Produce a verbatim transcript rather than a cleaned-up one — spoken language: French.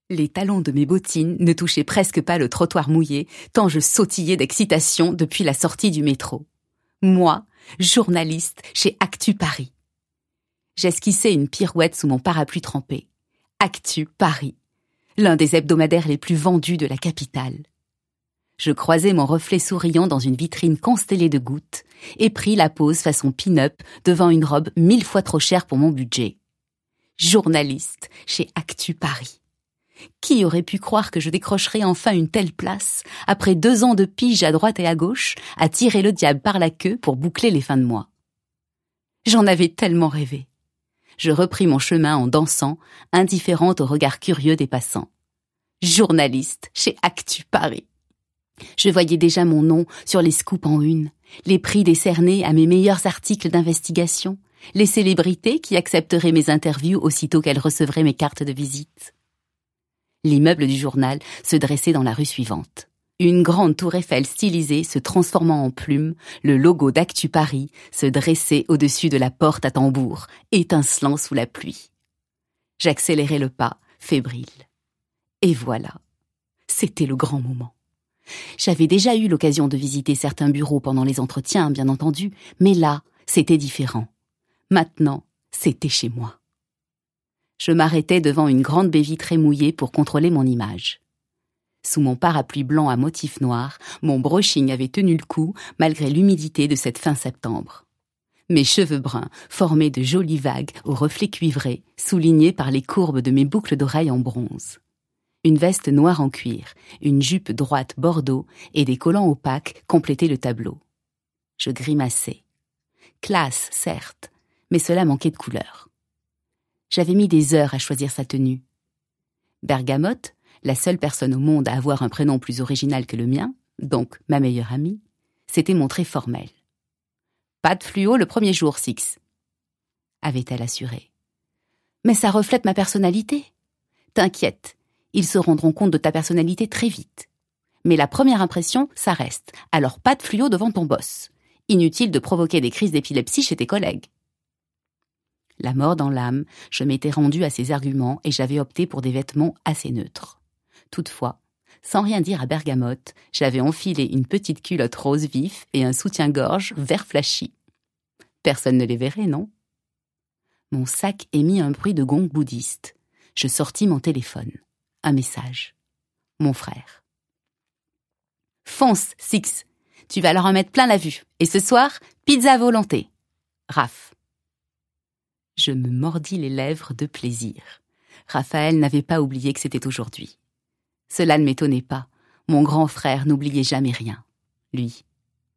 Les talons de mes bottines ne touchaient presque pas le trottoir mouillé, tant je sautillais d'excitation depuis la sortie du métro. Moi, journaliste chez Actu Paris. J'esquissais une pirouette sous mon parapluie trempé. Actu Paris, l'un des hebdomadaires les plus vendus de la capitale. Je croisai mon reflet souriant dans une vitrine constellée de gouttes et pris la pose façon pin-up devant une robe mille fois trop chère pour mon budget. Journaliste chez Actu Paris. Qui aurait pu croire que je décrocherais enfin une telle place, après deux ans de pige à droite et à gauche, à tirer le diable par la queue pour boucler les fins de mois. J'en avais tellement rêvé. Je repris mon chemin en dansant, indifférente au regard curieux des passants. Journaliste chez Actu Paris. Je voyais déjà mon nom sur les scoops en une, les prix décernés à mes meilleurs articles d'investigation, les célébrités qui accepteraient mes interviews aussitôt qu'elles recevraient mes cartes de visite. L'immeuble du journal se dressait dans la rue suivante. Une grande tour Eiffel stylisée se transformant en plume, le logo d'Actu Paris se dressait au-dessus de la porte à tambour, étincelant sous la pluie. J'accélérai le pas, fébrile. Et voilà, c'était le grand moment. J'avais déjà eu l'occasion de visiter certains bureaux pendant les entretiens, bien entendu, mais là, c'était différent. Maintenant, c'était chez moi. Je m'arrêtais devant une grande baie vitrée mouillée pour contrôler mon image. Sous mon parapluie blanc à motifs noirs, mon brushing avait tenu le coup malgré l'humidité de cette fin septembre. Mes cheveux bruns formaient de jolies vagues aux reflets cuivrés, soulignés par les courbes de mes boucles d'oreilles en bronze. Une veste noire en cuir, une jupe droite bordeaux et des collants opaques complétaient le tableau. Je grimaçais. Classe, certes, mais cela manquait de couleur. J'avais mis des heures à choisir sa tenue. Bergamote, la seule personne au monde à avoir un prénom plus original que le mien, donc ma meilleure amie, s'était montrée formelle. « Pas de fluo le premier jour, Six », avait-elle assuré. « Mais ça reflète ma personnalité. T'inquiète, ils se rendront compte de ta personnalité très vite. Mais la première impression, ça reste, alors pas de fluo devant ton boss. Inutile de provoquer des crises d'épilepsie chez tes collègues. » La mort dans l'âme, je m'étais rendue à ses arguments et j'avais opté pour des vêtements assez neutres. Toutefois, sans rien dire à Bergamote, j'avais enfilé une petite culotte rose vif et un soutien-gorge vert flashy. Personne ne les verrait, non? Mon sac émit un bruit de gong bouddhiste. Je sortis mon téléphone. Un message. Mon frère. « Fonce, Six. Tu vas leur en mettre plein la vue. Et ce soir, pizza à volonté. Raph. » Je me mordis les lèvres de plaisir. Raphaël n'avait pas oublié que c'était aujourd'hui. Cela ne m'étonnait pas. Mon grand frère n'oubliait jamais rien. Lui,